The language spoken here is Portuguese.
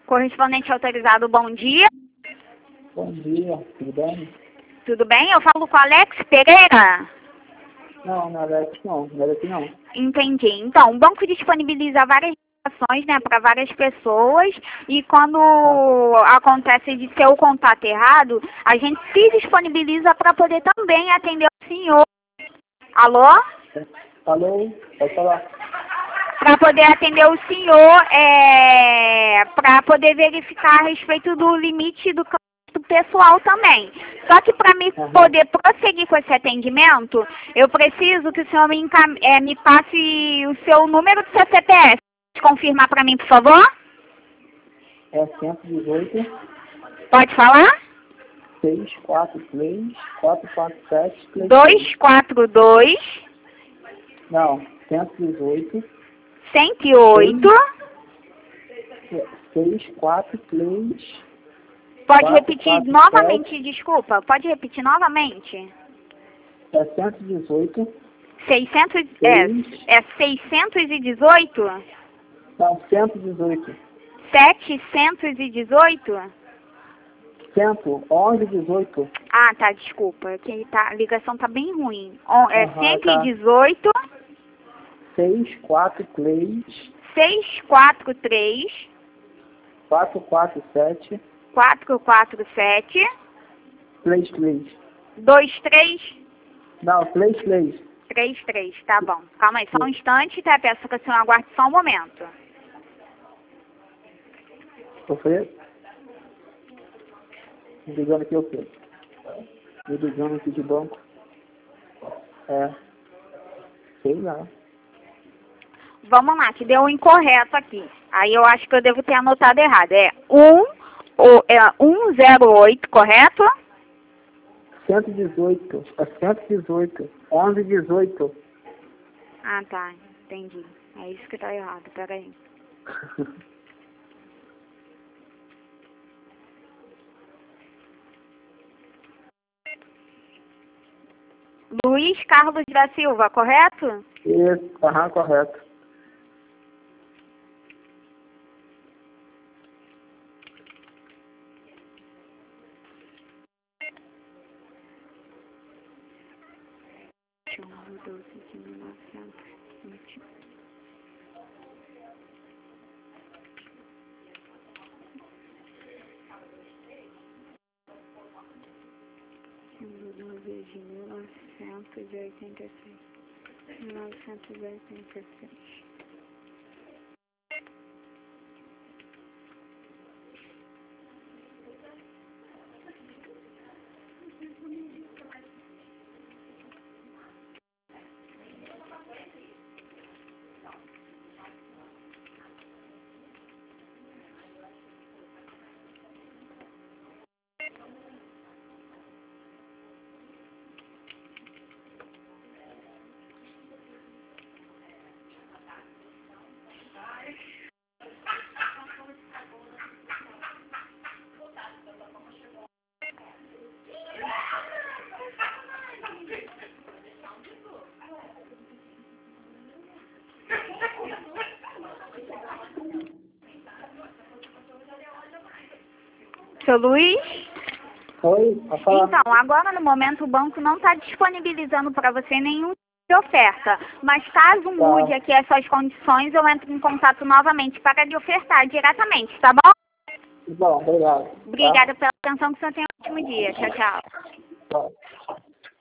Correspondente autorizado, bom dia. Bom dia, tudo bem? Tudo bem? Eu falo com Alex Pereira. Não, não é Alex não, não é aqui não. Entendi. Então, o banco disponibiliza várias ações, né, para várias pessoas, e quando acontece de ter o contato errado, a gente se disponibiliza para poder também atender o senhor. Alô? Alô, pode falar. Para poder atender o senhor, para poder verificar a respeito do limite do pessoal também. Só que para me poder prosseguir com esse atendimento, eu preciso que o senhor me passe o seu número do seu CPF. Pode confirmar para mim, por favor? É 118 Pode falar? 643 447 242 Não, 118 108. 643 Pode repetir novamente, desculpa. Pode repetir novamente? É 118 600, é 618? Não, 118 718? 111 18 Ah, tá, desculpa. A ligação tá bem ruim. É Tá. 118 643 643 447 447 33 23 Não, 33 33, tá bom. Calma aí, só um instante, tá? Peço que o senhor aguarde só um momento. Você? Me ligando aqui o quê? Me ligando aqui de banco. Sei lá. Vamos lá, que deu um incorreto aqui. Aí eu acho que eu devo ter anotado errado. É 108, correto? 118. É 118. 11 18. Ah, tá. Entendi. É isso que tá errado. Peraí. Luiz Carlos da Silva, correto? Isso, correto. De 1986. 1986. Seu Luiz? Oi, pode falar. Então, agora no momento o banco não está disponibilizando para você nenhum tipo de oferta. Mas caso mude aqui as suas condições, eu entro em contato novamente para lhe ofertar diretamente, tá bom? Bom, obrigado. Obrigada pela atenção, que o senhor tenha um ótimo dia. Tchau, tchau. Tchau.